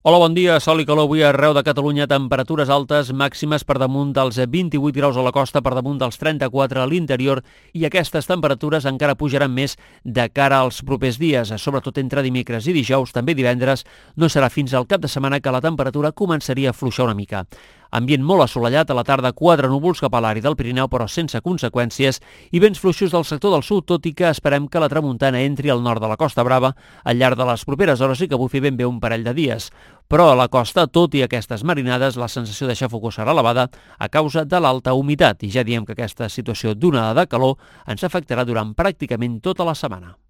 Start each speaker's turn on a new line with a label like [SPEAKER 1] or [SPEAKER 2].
[SPEAKER 1] Hola, bon dia. Sol i calor avui arreu de Catalunya. Temperatures altes, màximes per damunt dels 28 graus a la costa, per damunt dels 34 a l'interior, i aquestes temperatures encara pujaran més de cara als propers dies, sobretot entre dimecres i dijous, també divendres. No serà fins al cap de setmana que la temperatura començaria a fluixar una mica. Ambient molt assolellat, a la tarda 4 núvols cap a l'àrea del Pirineu, però sense conseqüències, i vents fluixos del sector del sud, tot i que esperem que la tramuntana entri al nord de la Costa Brava al llarg de les properes hores i que bufi ben bé un parell de dies. Però a la costa, tot i aquestes marinades, la sensació de xafogor serà elevada a causa de l'alta humitat, i ja diem que aquesta situació d'onada de calor ens afectarà durant pràcticament tota la setmana.